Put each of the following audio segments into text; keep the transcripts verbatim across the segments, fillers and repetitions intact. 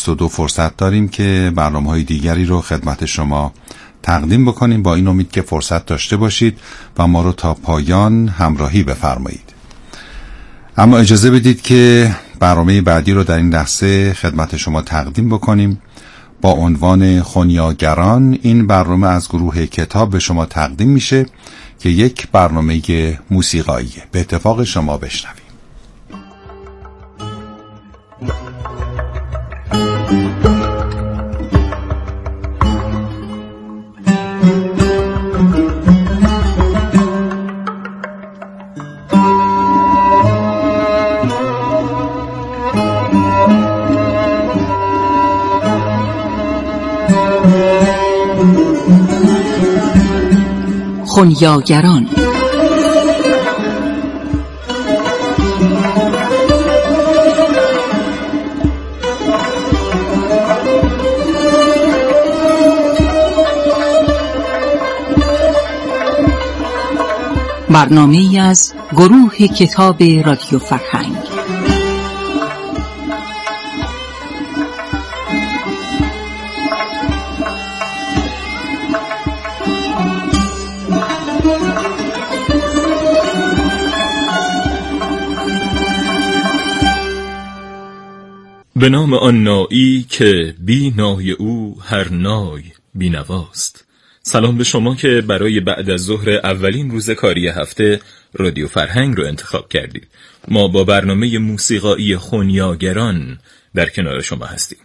شصت و دو فرصت داریم که برنامه‌های دیگری رو خدمت شما تقدیم بکنیم، با این امید که فرصت داشته باشید و ما رو تا پایان همراهی بفرمایید. اما اجازه بدید که برنامه بعدی رو در این لحظه خدمت شما تقدیم بکنیم با عنوان خنیاگران. این برنامه از گروه کتاب به شما تقدیم میشه که یک برنامه موسیقاییه. به اتفاق شما بشنویم. خنیاگران. برنامه‌ای از گروه کتاب رادیو فرهنگ. به نام آن نایی که بی نای او هر نای بی نواست. سلام به شما که برای بعد از ظهر اولین روز کاری هفته رادیو فرهنگ رو انتخاب کردید. ما با برنامه موسیقایی خنیاگران در کنار شما هستیم.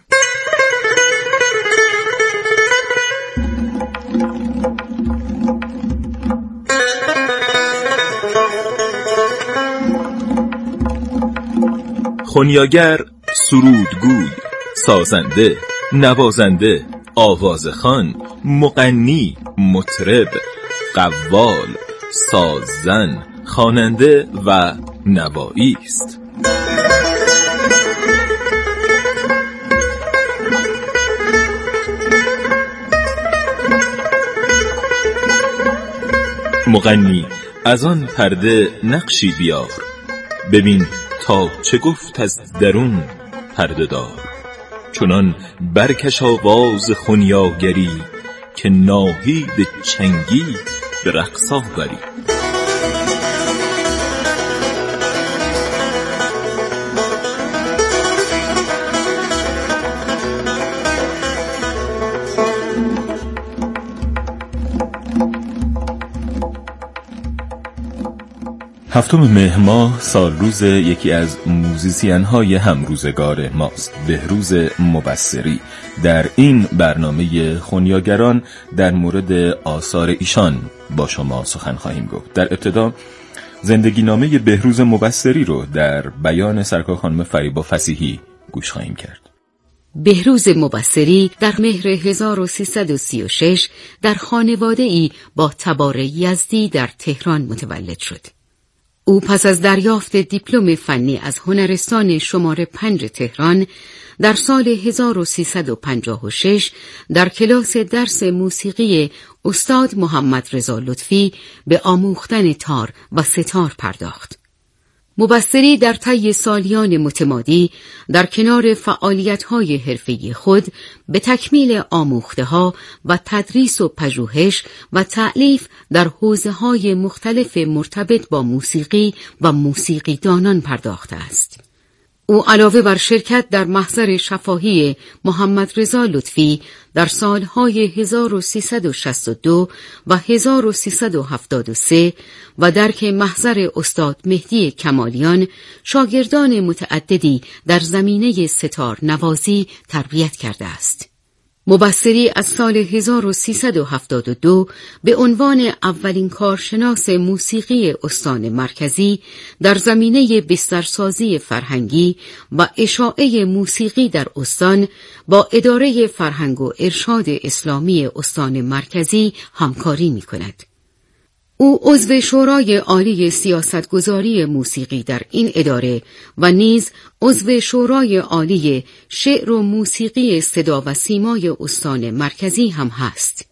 خنیاگر سرودگوی، سازنده، نوازنده، آوازخوان، مغنی، مطرب، قوال، سازن، خواننده و نوایی است. مغنی از آن پرده نقشی بیار، ببین تا چه گفت از درون پرده دار. چنان برکش آواز خنیاگری که ناهید چنگی به رقص آوری. هفتم مهر ماه سال روز یکی از موزیسین های همروزگار ماست، بهروز مبصری. در این برنامه خنیاگران در مورد آثار ایشان با شما سخن خواهیم گفت. در ابتدا زندگی نامه بهروز مبصری رو در بیان سرکار خانم فریبا فصیحی گوش خواهیم کرد. بهروز مبصری در مهر هزار و سیصد و سی و شش در خانواده‌ای با تبار یزدی در تهران متولد شد. او پس از دریافت دیپلم فنی از هنرستان شماره پنج تهران در سال هزار و سیصد و پنجاه و شش در کلاس درس موسیقی استاد محمد رضا لطفی به آموختن تار و ستار پرداخت. مبصری در طی سالیان متمادی در کنار فعالیت‌های حرفه‌ای خود به تکمیل آموخته‌ها و تدریس و پژوهش و تألیف در حوزه‌های مختلف مرتبط با موسیقی و موسیقیدانان پرداخته است. او علاوه بر شرکت در محضر شفاهی محمد رضا لطفی در سالهای هزار و سیصد و شصت و دو و هزار و سیصد و هفتاد و سه و درک محضر استاد مهدی کمالیان شاگردان متعددی در زمینه ستار نوازی تربیت کرده است. مبصری از سال هزار و سیصد و هفتاد و دو به عنوان اولین کارشناس موسیقی استان مرکزی در زمینه بسترسازی فرهنگی و اشاعه موسیقی در استان با اداره فرهنگ و ارشاد اسلامی استان مرکزی همکاری می کند. او عضو شورای عالی سیاستگذاری موسیقی در این اداره و نیز عضو شورای عالی شعر و موسیقی صدا و سیمای استان مرکزی هم هست.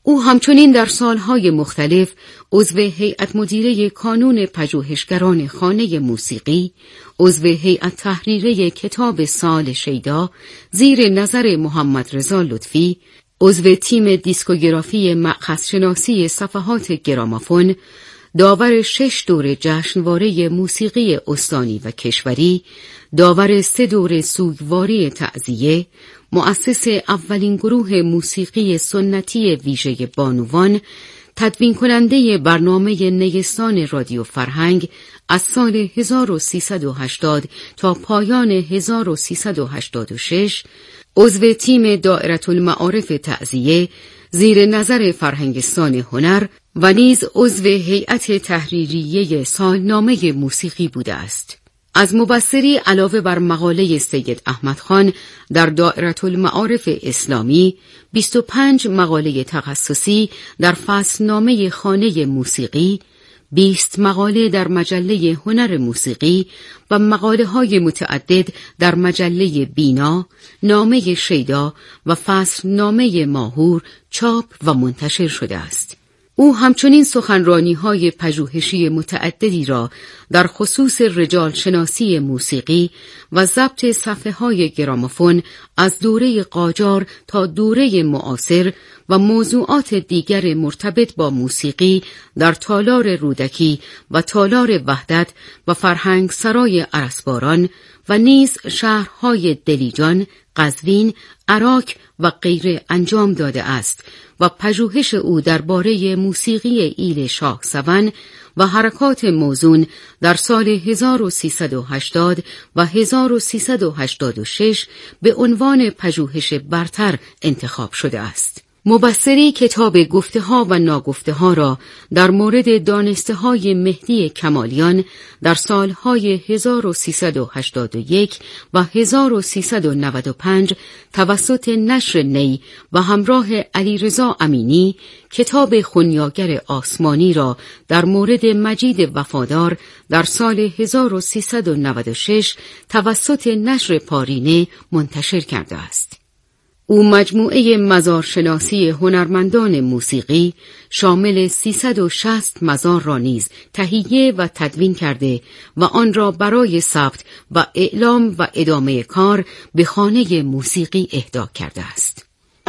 او همچنین در سالهای مختلف عضو هیئت مدیره کانون پژوهشگران خانه موسیقی، عضو هیئت تحریریه کتاب سال شیدا زیر نظر محمد رضا لطفی، عضو تیم دیسکوگرافی مأخذشناسی صفحات گرامافون، داور شش دوره جشنواره موسیقی استانی و کشوری، داور سه دوره سوگواری تعزیه، مؤسس اولین گروه موسیقی سنتی ویژه بانوان، تدوین کننده برنامه نیستان رادیو فرهنگ از سال هزار و سیصد و هشتاد تا پایان هزار و سیصد و هشتاد و شش، عضو تیم دائره المعارف تعزیه زیر نظر فرهنگستان هنر و نیز عضو هیئت تحریریه سالنامه موسیقی بوده است. از مبصری علاوه بر مقاله سید احمد خان در دائره المعارف اسلامی، بیست و پنج مقاله تخصصی در فصلنامه خانه موسیقی، بیست مقاله در مجله هنر موسیقی و مقاله های متعدد در مجله بینا، نامه شیدا و فصلنامه ماهور چاپ و منتشر شده است. او همچنین سخنرانی‌های پژوهشی متعددی را در خصوص رجال شناسی موسیقی و ضبط صفحه‌های گرامافون از دوره قاجار تا دوره معاصر و موضوعات دیگر مرتبط با موسیقی در تالار رودکی و تالار وحدت و فرهنگ سرای ارسباران و نیز شهرهای دلیجان، قزوین، عراق و غیره انجام داده است و پژوهش او درباره موسیقی ایل شاهسوان و حرکات موزون در سال هزار و سیصد و هشتاد و هزار و سیصد و هشتاد و شش به عنوان پژوهش برتر انتخاب شده است. مبصری کتاب گفته ها و ناگفته ها را در مورد دانسته های مهدی کمالیان در سالهای هزار و سیصد و هشتاد و یک و هزار و سیصد و نود و پنج توسط نشر نی و همراه علیرضا امینی، کتاب خنیاگر آسمانی را در مورد مجید وفادار در سال هزار و سیصد و نود و شش توسط نشر پارینه منتشر کرده است. او مجموعه مزارشناسی هنرمندان موسیقی شامل سیصد و شصت مزار را نیز تهیه و تدوین کرده و آن را برای ثبت و اعلام و ادامه کار به خانه موسیقی اهدا کرده است.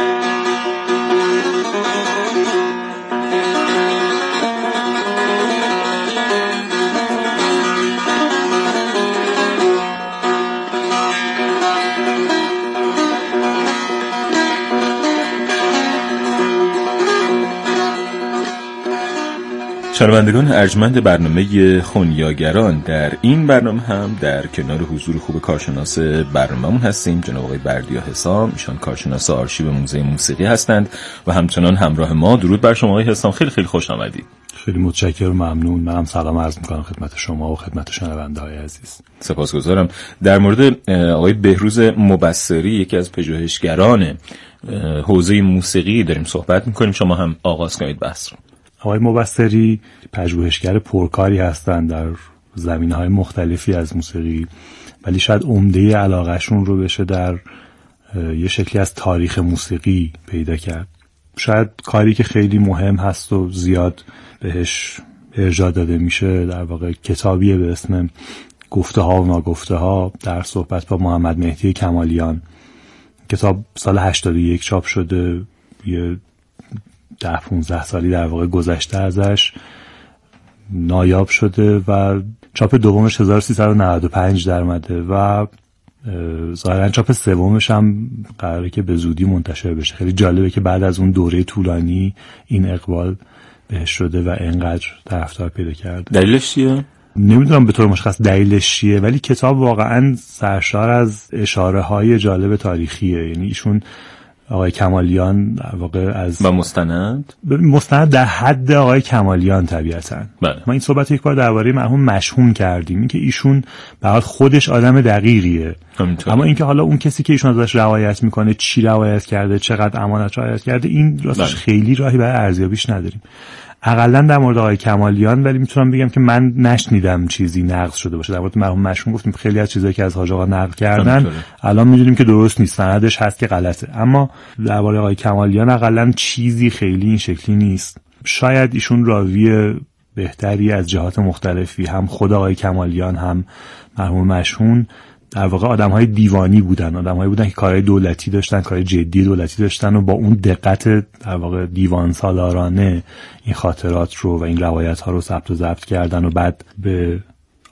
شنوندگان ارجمند برنامه خنیاگران، در این برنامه هم در کنار حضور خوب کارشناس برنامه‌مون هستیم، جناب آقای بردیا حسام. ایشان کارشناس آرشیو موزه موسیقی هستند و همچنان همراه ما. درود بر شما آقای حسام، خیلی خیلی خوش آمدید. خیلی متشکرم، ممنون. منم سلام عرض می‌کنم خدمت شما و خدمت شنونده‌های عزیز. سپاسگزارم. در مورد آقای بهروز مبصری، یکی از پژوهشگران حوزه موسیقی داریم صحبت می‌کنیم. شما هم آغاز کنید بحث رو. آقای مبصری پژوهشگر پرکاری هستند در زمینه‌های مختلفی از موسیقی، ولی شاید عمده علاقه‌شون رو بشه در یه شکلی از تاریخ موسیقی پیدا کرد. شاید کاری که خیلی مهم هست و زیاد بهش ارجاع داده میشه در واقع کتابیه به اسم گفته ها و ناگفته ها در صحبت با محمد مهدی کمالیان. کتاب سال هشتاد و یک چاپ شده، یه ده پونزده سالی در واقع گذشته ازش، نایاب شده و چاپ دومش هزار و سیصد و نود و پنج در اومده و ظاهرا چاپ سومش هم قراره که به زودی منتشر بشه. خیلی جالبه که بعد از اون دوره طولانی این اقبال بهش شده و اینقدر طرفدار پیدا کرده. دلیلش چیه؟ نمیدونم به طور مشخص دلیلش چیه، ولی کتاب واقعا سرشار از اشاره های جالب تاریخیه. یعنی ایشون آقای کمالیان در واقع از و مستند مستند در حد آقای کمالیان طبیعتاً. بله. ما این صحبت یک بار درباره مرحوم مشهوم کردیم، اینکه ایشون به حال خودش آدم دقیقیه، همینطور. اما اینکه حالا اون کسی که ایشون ازش روایت میکنه چی روایت کرده، چقدر امانت رعایت کرده، این راستش بله. خیلی راهی برای ارزیابیش نداریم. اقلا در مورد آقای کمالیان ولی میتونم بگم که من نشنیدم چیزی نقض شده باشه. در مورد مرحوم مشهون گفتیم خیلی از چیزایی که از حاج آقا نقل کردن الان میدونیم که درست نیست، سندش هست که غلطه، اما درباره آقای کمالیان اقلا چیزی خیلی این شکلی نیست. شاید ایشون راوی بهتری از جهات مختلفی، هم خود آقای کمالیان هم مرحوم مشهون در واقع آدم‌های دیوانی بودن، آدم‌هایی بودن که کارهای دولتی داشتن، کارهای جدی دولتی داشتن و با اون دقت در واقع دیوان سالارانه این خاطرات رو و این روایت‌ها رو ثبت و ضبط کردن و بعد به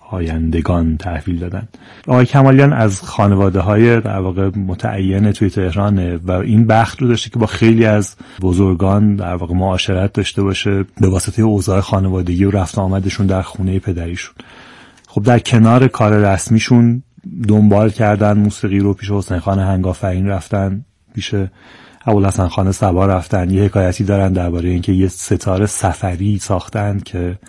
آیندگان تحویل دادن. آقای کمالیان از خانواده‌های در واقع متعین توی تهرانه و این بخت رو داشته که با خیلی از بزرگان در واقع معاشرت داشته باشه به واسطه اوضاع خانوادگی و رفت آمدشون در خونه پدریشون. خب در کنار کار رسمیشون دنبال کردن موسیقی رو، پیش حسین خان هنگافرین رفتن، پیش ابوالحسن خان صبا رفتن. یه حکایتی دارن درباره اینکه یه ستاره سفری ساختن که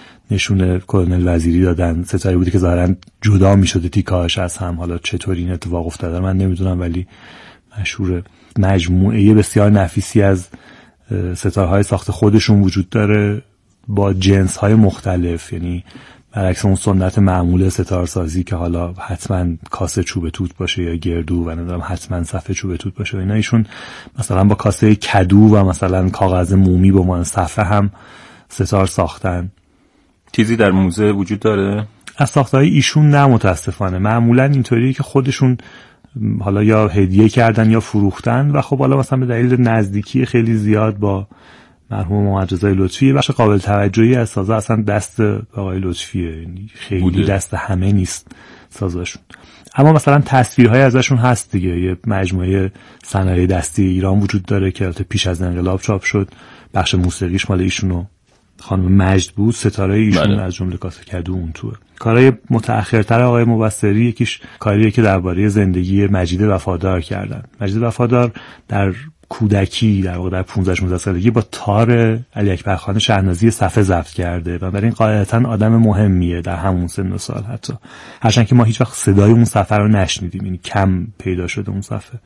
نشون کلونل وزیری دادن، ستاره بودی که ظاهرا جدا میشده تیکه‌هاش از هم. حالا چطور این اتفاق افتاده من نمیدونم ولی مشهوره. مجموعه بسیار نفیسی از ستاره‌های ساخت خودشون وجود داره با جنس‌های مختلف، یعنی برعکس اون سنت معمول ستارسازی که حالا حتما کاسه چوب توت باشه یا گردو و ندارم حتما صفحه چوب توت باشه و اینا، ایشون مثلا با کاسه کدو و مثلا کاغذ مومی با من صفحه هم ستار ساختن. چیزی در موزه وجود داره؟ از ساختهای ایشون نه متاسفانه. معمولا اینطوریه که خودشون حالا یا هدیه کردن یا فروختن و خب حالا مثلا به دلیل نزدیکی خیلی زیاد با مرحوم محمد رضا لطفی بخش قابل توجهی از سازا اصلا دست آقای لطفیه، یعنی خیلی بوده. دست همه نیست سازاشون، اما مثلا تصویرهای ازشون هست دیگه. یه مجموعه صنایع دستی ایران وجود داره که البته پیش از انقلاب چاپ شد، بخش موسیقیش مال ایشونو خانم مجد بود، ستاره ایشون بله. از جمله کاسه کدو اون توه. کارهای متأخرتر آقای مبصری یکیش کاریه که درباره زندگی مجید وفادار کردن. مجید وفادار در کودکی در واقع در پانزده شانزده سالگی با تار علی اکبر خان شهنازی صفحه ضبط کرده و برای این قاعدتاً آدم مهمیه در همون سن و سال، حتی هرچند که ما هیچ وقت صدای اون صفحه رو نشنیدیم، یعنی کم پیدا شده اون صفحه.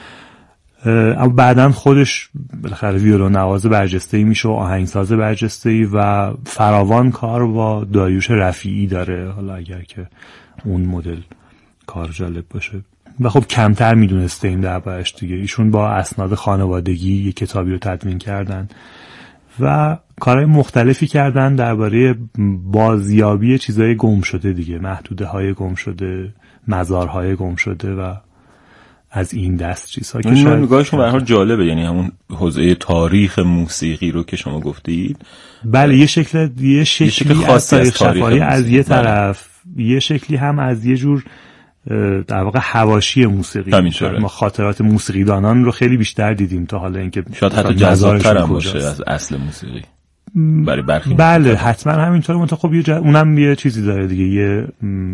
اما بعداً خودش بالاخره ویولون نواز برجسته‌ای میشه و آهنگساز برجسته‌ای و فراوان کار با داریوش رفیعی داره، حالا اگر که اون مدل کار جالب باشه. و خب کمتر میدونستیم دربارش دیگه. ایشون با اسناد خانوادگی یک کتابی رو تدوین کردن و کارهای مختلفی کردن درباره بازیابی چیزای گم شده دیگه، محدوده های گم شده، مزارهای گم شده و از این دست چیزها که شاید نگاهشون به هر حال جالبه، یعنی همون حوزه تاریخ موسیقی رو که شما گفتید. بله یه شکل یه شکلی شکل خاصی از تاریخ شفاهی از یه طرف، یه شکلی هم از یه جور در واقع حواشی موسیقی. ما خاطرات موسیقیدانان رو خیلی بیشتر دیدیم تا حالا اینکه شاید حتی جذاب‌تر هم باشه از اصل موسیقی برای برخی. بله حتما همینطوره، منتها خب یه ج... اونم یه چیزی داره دیگه، یه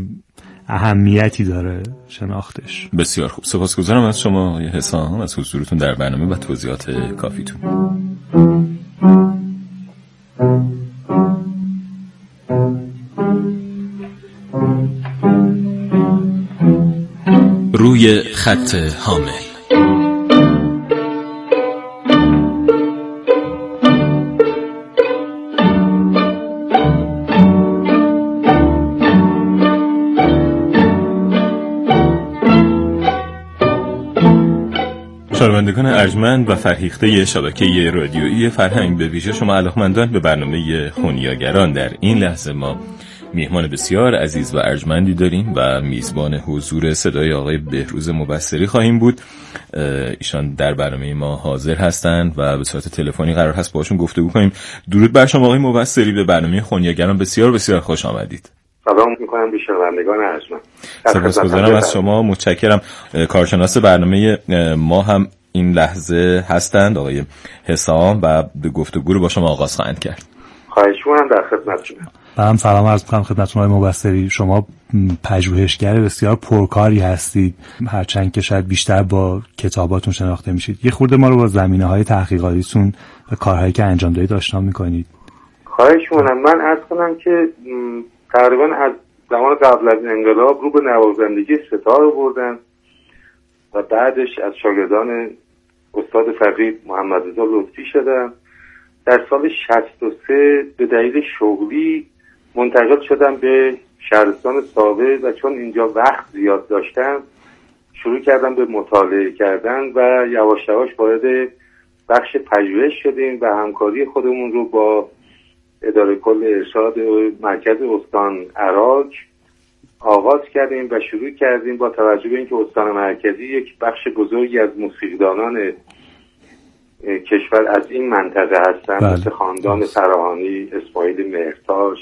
اهمیتی داره شناختش. بسیار خوب، سپاسگزارم از شما آقای حسام از حضورتون در برنامه و توضیحات کافیتون. روی خط حامل. شنوندگان ارجمند و فرهیخته شبکه رادیویی فرهنگ، به ویژه شما علاقمندان به برنامه خونیاگران، در این لحظه ما میهمان بسیار عزیز و ارجمندی داریم و میزبان حضور صدای آقای بهروز مبصری خواهیم بود. ایشان در برنامه ما حاضر هستند و به صورت تلفنی قرار هست باشون گفتگو کنیم. درود بر شما آقای مبصری، به برنامه خونیاگران بسیار بسیار خوش آمدید. سلام میکنم به شنوندگان ارجمند. سپاسگزارم از شما، متشکرم. کارشناس برنامه ما هم این لحظه هستند آقای حسام و به گفتگو رو با شما آغاز خواهند کرد. خواهش می‌کنم، در خدمتتونم. من سلام عرض می‌کنم خدمتتون آقای مبصری. شما پژوهشگر بسیار پرکاری هستید، هرچند که شاید بیشتر با کتاباتون شناخته میشید. یه خورده ما رو با زمینه‌های تحقیقاتیتون و کارهایی که انجام دادید آشنا می‌کنید. خواهش می‌کنم. من عرض کنم که تقریبا از زمان قبل از انقلاب رو به نوازندگی ستار بردن و بعدش از شاگردان استاد فقید محمد رضا لطفی شدن. در سال شصت و سه به دلیل شغلی منتقل شدم به شهرستان ساوه و چون اینجا وقت زیاد داشتم شروع کردم به مطالعه کردن و یواش یواش وارد بخش پژوهش شدیم و همکاری خودمون رو با اداره کل ارشاد و مرکز استان عراق آغاز کردیم و شروع کردیم با توجه به اینکه استان مرکزی یک بخش بزرگی از موسیقیدانان کشور از این منطقه هستن، مثل خاندان فراهانی، اسماعیل مهرتاش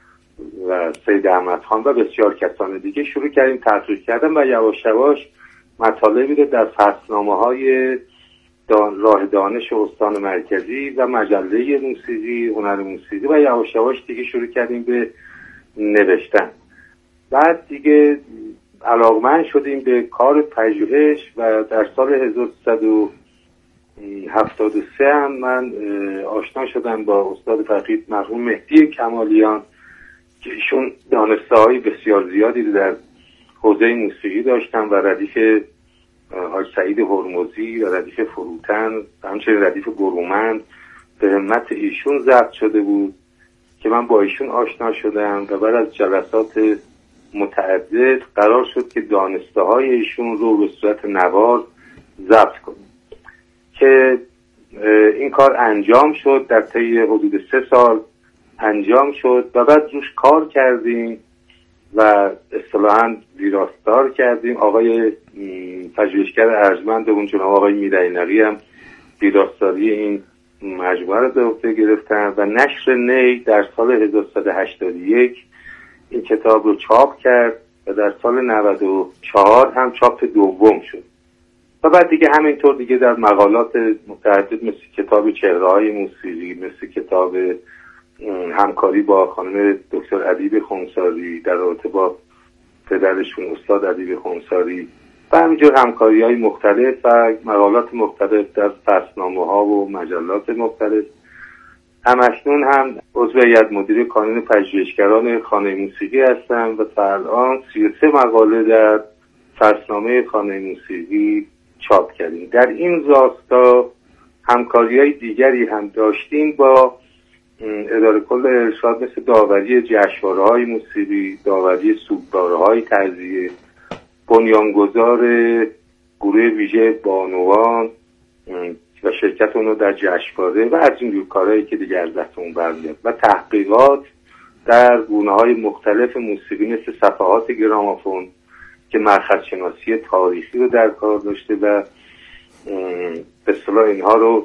و سید احمد خان و بسیار کسان دیگه، شروع کردیم تحقیق کردن و یواش یواش مطالبی رو در فصلنامه‌های دان راه دانش استان مرکزی و مجله موسیقی، هنر موسیقی و یواش یواش دیگه شروع کردیم به نوشتن. بعد دیگه علاقمند شدیم به کار پژوهش و در سال هزار و سیصد و هفتاد و سه هم من آشنا شدم با استاد فقید مرحوم مهدی کمالیان که ایشون دانشگاه‌های بسیار زیادی در حوزه موسیقی داشتن و ردیف حاج سعید هرمزی و ردیف فروتن و همچنین ردیف گرومند به همت ایشون ضبط شده بود که من با ایشون آشنا شدم و بعد از جلسات متعدد قرار شد که دانسته‌های ایشون رو به صورت نوار ضبط کنیم که این کار انجام شد. در طی حدود سه سال انجام شد و بعد روش کار کردیم و اصطلاحاً ویراستار کردیم. آقای پژوهشگر ارجمندمون جناب آقای میرعینقی هم ویراستاری این مجموعه رو به عهده گرفتن و نشر نی در سال هزار و سیصد و هشتاد و یک این کتاب رو چاپ کرد و در سال نود و چهار هم چاپ دوم شد و بعد دیگه همینطور دیگه در مقالات متعدد مثل کتاب چهره‌های موسیقی، مثل کتاب همکاری با خانم دکتر ادیب خونساری در رابطه با پدرشون استاد ادیب خونساری و همینجور همکاری‌های مختلف و مقالات مختلف در فصلنامه‌ها و مجلات مختلف. همکنون هم عضو هیئت مدیره کانون پژوهشگران خانه موسیقی هستم و تا الان سی و سه مقاله در فصلنامه خانه موسیقی چاپ کردیم. در این راستا همکاری‌های دیگری هم داشتیم با اداره کل ارشاد مثل داوری جشنواره‌های موسیقی، داوری سوگواره‌های تعزیه، بنیانگذار گروه ویژه بانوان و شرکت اونو در جشنواره و از این جور کارهایی که دیگه از دستمون برمیاد و تحقیقات در گونه‌های مختلف موسیقی مثل صفحات گرامافون که مأخذ شناسی تاریخی رو در کار داشته و به اصطلاح اینها رو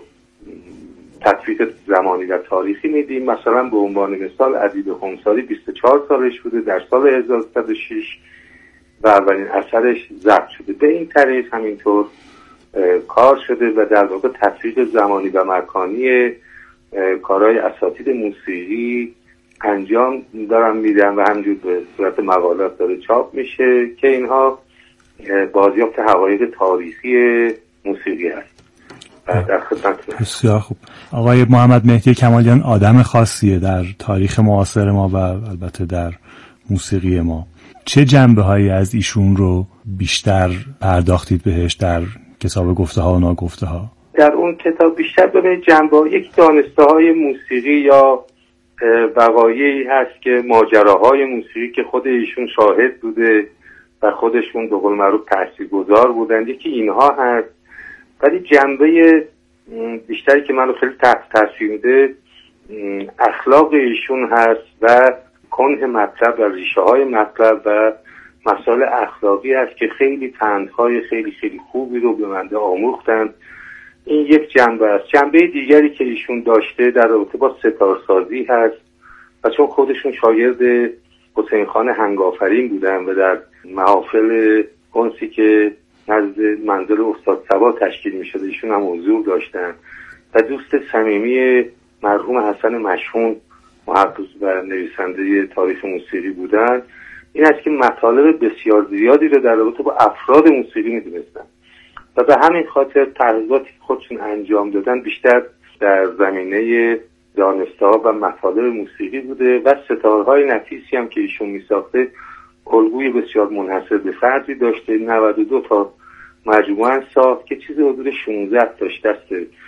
تطبیق زمانی و تاریخی میدیم. مثلا به عنوان مثال ادیب خونساری بیست و چهار سالش بوده در سال هزار و سیصد و شش و اولین اثرش ضبط شده. به این طریق همینطور کار شده و در واقع تطبیق زمانی و مکانی کارهای اساتید موسیقی انجام دارن میدن و همینجور به صورت مقالات داره چاپ میشه که اینها بازیافت حقایق تاریخی موسیقی هست. در خدمتتون. بسیار خوب. آقای محمد مهدی کمالیان آدم خاصیه در تاریخ معاصر ما و البته در موسیقی ما. چه جنبه‌هایی از ایشون رو بیشتر پرداختید بهش در کتاب گفته ها و ناگفته ها؟ در اون کتاب بیشتر به جنبه‌ها یک دانسته‌های موسیقی یا وقایعی هست که ماجراهای موسیقی که خود ایشون شاهد بوده و خودشون به قول معروف تاثیرگذار بودن، یکی اینها هست. ولی جنبه بیشتری که منو خیلی تحت تاثیر میده اخلاق ایشون هست و کنه مطلب و ریشه های مطلب و مسائل اخلاقی هست که خیلی پندهای خیلی خیلی خوبی رو به من آموختن. این یک جنبه است. جنبه دیگری که ایشون داشته در رابطه با ستارسازی هست و چون خودشون شاگرد حسین خان هنگافرین بودن و در محافل کنسی که نزد منزل استاد صبا تشکیل می شده ایشون هم حضور داشتن و دوست صمیمی مرحوم حسن مشهون محقق و نویسنده تاریخ موسیقی بودن. این است که مطالب بسیار زیادی رو در رابطه با افراد موسیقی می دونستن و به همین خاطر تحقیقاتی که خودشون انجام دادن بیشتر در زمینه دانسته‌ها و مطالب موسیقی بوده و ستارهای نفیسی هم که ایشون می ساخته الگوی بسیار منحصر به فردی داشته. نود و دو تا مجموعه ساخت که چیز حدود شانزده تاش دست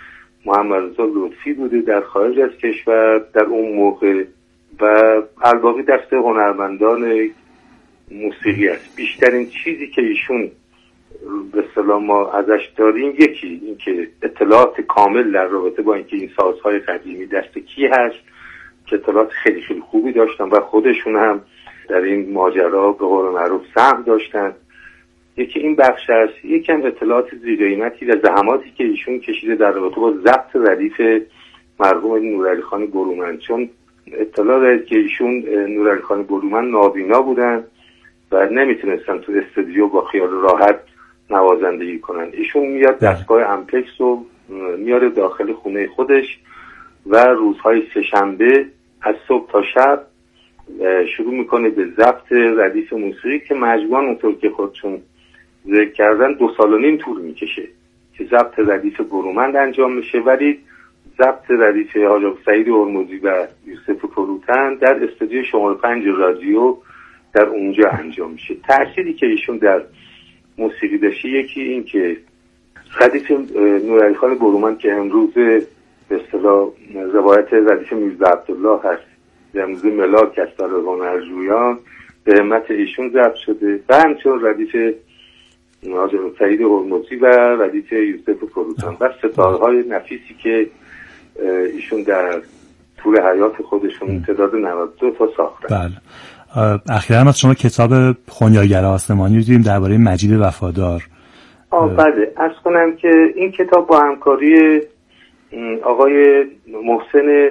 محمد رضا لطفی بوده در خارج از کشور در اون موقع و الباقی دست هنرمندان موسیقی است. بیشترین چیزی که ایشون به اصطلاح ما ازش داریم یکی این که اطلاعات کامل در رابطه با اینکه این سازهای قدیمی دست کی هست که اطلاعات خیلی خیلی خوبی داشتن و خودشون هم در این ماجرا به قول معروف سهم داشتن. یکی این بخش است. یکی هم اطلاعات ذی‌قیمتی و زحماتی که ایشون کشیده در رابطه با ضبط ردیف مرحوم نورعلی خان برومند، چون اطلاع دارید که ایشون نورعلی خان برومند نابینا بودن و نمیتونستن تو استودیو با خیال راحت نوازندگی کنن. ایشون میاد دستگاه امپکس رو میاره داخل خونه خودش و روزهای سه‌شنبه از صبح تا شب شروع میکنه به ضبط ردیف موسیقی که مجموعاً اونطور که خودشون ذکر کردن دو سال و نیم طول میکشه که ضبط ردیف برومند انجام میشه، ولی ضبط ردیف حاج سعید هرمزی و یوسف فروتن در استودیو شماره پنج رادیو در اونجا انجام میشه. تأثیری که ایشون در موسیقی داشته یکی این که ردیف نورعلی خان برومند که امروز به اصطلاح روایت ردیف میرزا عبدالله هست، امروز ملاک است برای هنرجویان، به همت ایشون ضبط شده و همچنین ردیف حاج سعید هرمزی و ردیف یوسف فروتن و ستاره‌های نفیسی که ایشون در طول حیات خودشون تعداد نود و دو تا ساختن. بله. اخیراً از شما کتاب خنیاگر آسمانی رو دیدیم درباره مجید وفادار. آه بله، عرض کنم که این کتاب با همکاری آقای محسن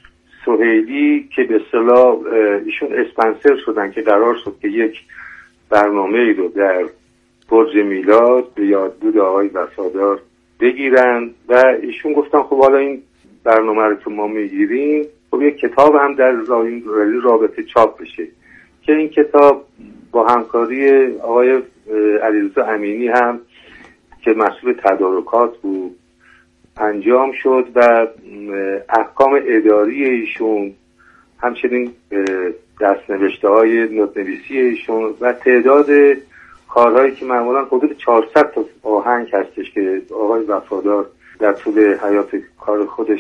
سهیلی که به اصطلاح ایشون اسپانسر شدن که قرار شد که یک برنامه ای رو در برج میلاد به یادبود آقای وفادار بگیرن و ایشون گفتن خب حالا این برنامه رو که ما میگیریم خب یک کتاب هم در رابطه چاپ بشه که این کتاب با همکاری آقای علیرضا امینی هم که مسئول تدارکات بود انجام شد و احکام اداری ایشون، همچنین دستنوشته های نوت‌نویسی ایشون و تعداد کارهایی که معمولا حدود چهارصد تا آهنگ هستش که آقای وفادار در طول حیات کار خودش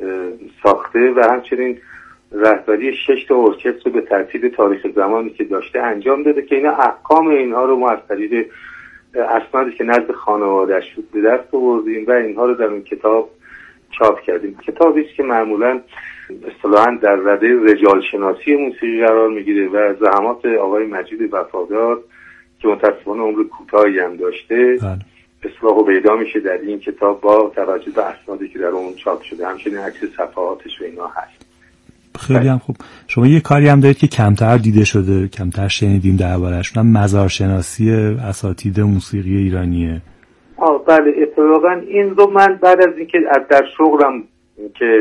ساخته و همچنین رهبری شش تا ارکستر به ترتیب تاریخ زمانی که داشته انجام داده که اینا احکام اینها رو ما از طریق اسنادی که نزد خانواده‌اش بود به دست آوردیم و اینها رو در اون کتاب چاپ کردیم. کتابی است که معمولاً اصطلاحاً در رده رجال شناسی موسیقی قرار میگیره و زحمات آقای مجید وفادار که متأسفانه عمر کوتاهی هم داشته اصلاح و پیدا میشه در این کتاب با توجه به اسنادی که در اون چاپ شده، همچنین عکس صفحاتش و اینا هست. خیلی هم خوب. شما یه کاری هم دارید که کمتر دیده شده، کمتر شنیدیم درباره‌اش، اونم مزارشناسی اساتید موسیقی ایرانیه. آه بله، اتفاقا این رو من بعد از اینکه در شغلم که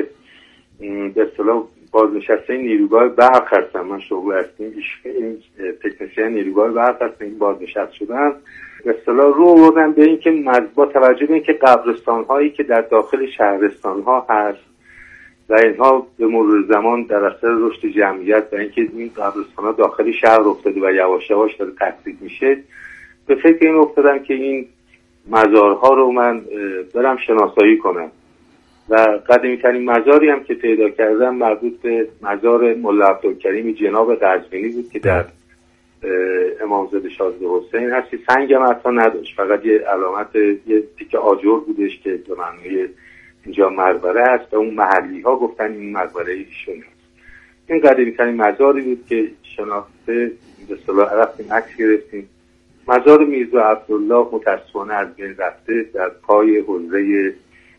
به اصطلاح بازنشسته نیروگاه برق هستم، من شغل هستیم این تکنسین نیروگاه برق هستم این بازنشسته شدم، به اصطلاح رو آوردن به این که با توجه به این که قبرستان هایی که در داخل شهرستان ها هست و اینها به مرور زمان در اثر رشد جمعیت و اینکه این قبرستان ها داخل شهر افتاده و یواش یواش داره تکثیر میشه، به فکر این افتادم که این مزارها رو من برم شناسایی کنم و قدیمی ترین مزاری هم که پیدا کردم مربوط به مزار ملا عبدالکریم جناب قزوینی بود که در امامزاده شازده حسین هست. سنگ هم حتی نداشت، فقط یه علامت یه تیکه آجر بودش که به معنی اینجا مقبره هست و اون محلی ها گفتن این مقبره ایشون هست. این قدیمی ترین مزاری بود که شناخته به اصطلاح رفتیم عکس گرفتیم. مزار میرزا عبدالله متأسفانه از بین رفته، در پای حوزه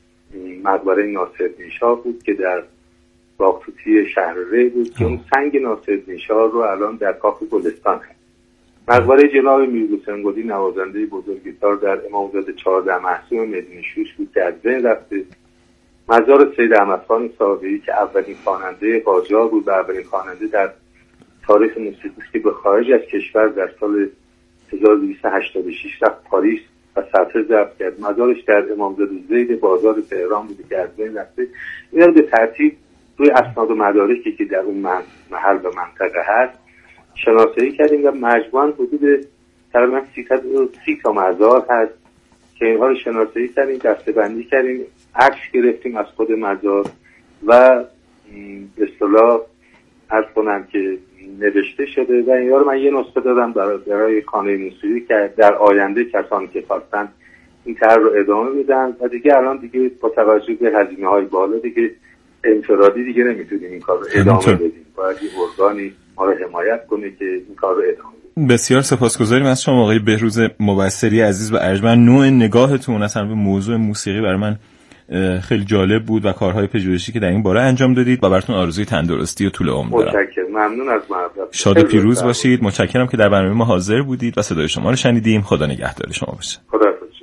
مقبره ناصرالدین شاه بود که در باغتوتی شهر ری بود که اون سنگ ناصرالدین شاه رو الان در کاخ گلستان هست. مقبره جناب میرحسین گلی نوازنده بزرگ گیتار در امامزاده چهارده محسوم مدینه شوش بود که از بین رفته. مزار سید احمدخان صابری که اولین خواننده قاجار بود و اولین خواننده در تاریخ موسیقی که به خارج از کشور در سال هزار و دویست و هشتاد و شش رفت پاریس و سطر ضبط کرد. مزارش در امامزاده زید بازار تهران بوده که از بین رفته. اینا رو به ترتیب روی اسناد و مدارکی که در اون محل و منطقه هست شناسایی کردیم و مجموعاً حدود تقریباً سیصد و سی تا مزار هست که اینها رو شناسایی کردیم، دسته‌بندی کردیم، عکس گرفتیم از خود مزار و به اصطلاح عرض کنم که نوشته شده و اینها رو من یه نسخه دادم برای, برای خانه موسیقی که در آینده کسانی که خواستن این طرح رو ادامه بدن و دیگه الان دیگه با توجه به هزینه‌های بالا دیگه انفرادی دیگه نمیتونیم این کار رو ادامه بدیم، باید یه ارگانی ما رو حمایت کنه که این کار رو ادامه بدیم. بسیار سپاسگزاریم از شما آقای بهروز مبصری عزیز و ارجمند. نوع نگاهتون اصلا به موضوع موسیقی برای من خیلی جالب بود و کارهای پژوهشی که در این باره انجام دادید و براتون آرزوی تندرستی و طول عمر دارم. متشکرم، ممنون از محبت. شاد و پیروز باشید. متشکرم که در برنامه ما حاضر بودید و صدای شما رو شنیدیم. خدا نگهدار شما باشه. خدا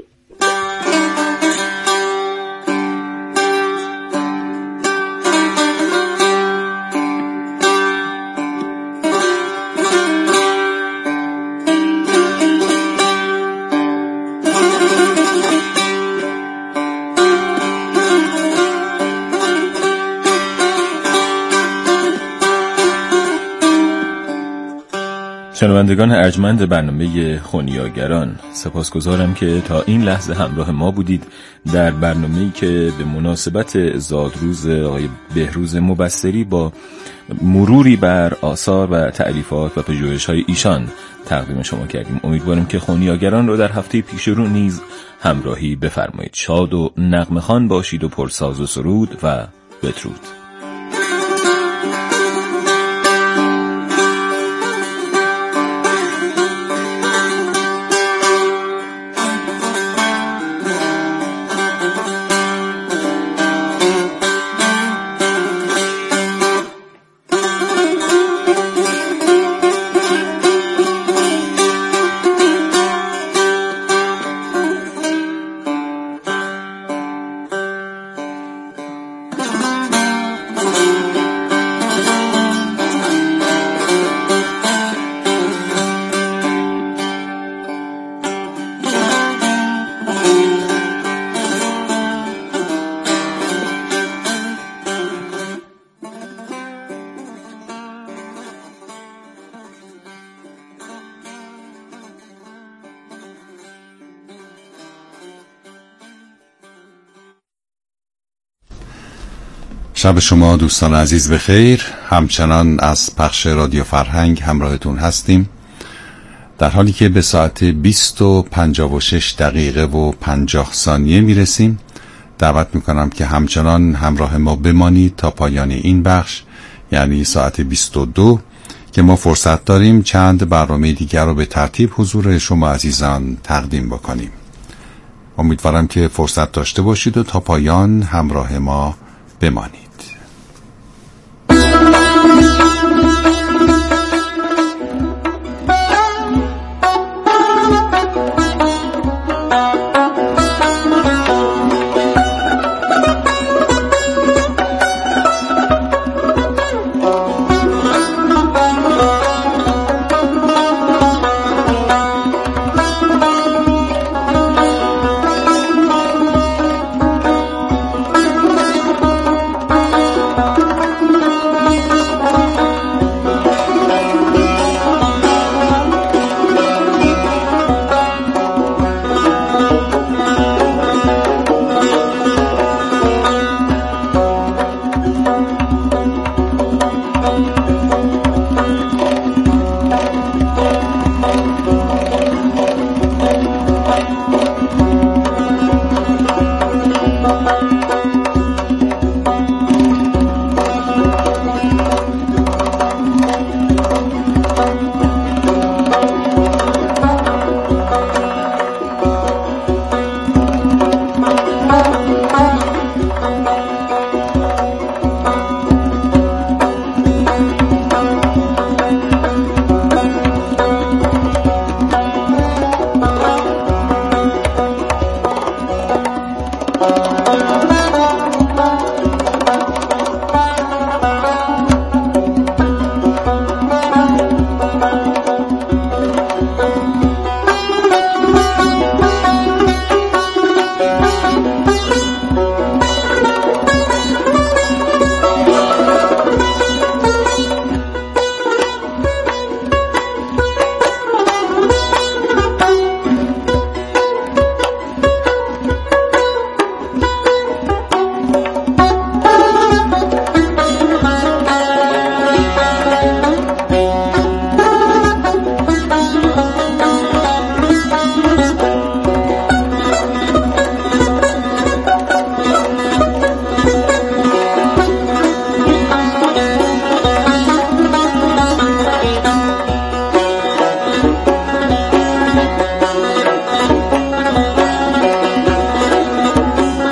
شنوندگان ارجمند برنامه خونیاگران، سپاسگزارم که تا این لحظه همراه ما بودید در برنامه‌ای که به مناسبت زادروز آقای بهروز مبصری با مروری بر آثار و تألیفات و پژوهش‌های ایشان تقدیم شما کردیم. امیدوارم که خونیاگران رو در هفته پیش رو نیز همراهی بفرمایید. شاد و نغمه‌خوان باشید و پرساز و سرود و بدرود. شب شما دوستان عزیز بخیر. همچنان از پخش رادیو فرهنگ همراهتون هستیم، در حالی که به ساعت بیست و پنجاه و شش دقیقه و پنجاه ثانیه میرسیم. دعوت میکنم که همچنان همراه ما بمانید تا پایان این بخش، یعنی ساعت بیست و دو، که ما فرصت داریم چند برنامه دیگر رو به ترتیب حضور شما عزیزان تقدیم بکنیم. امیدوارم که فرصت داشته باشید و تا پایان همراه ما بمانید.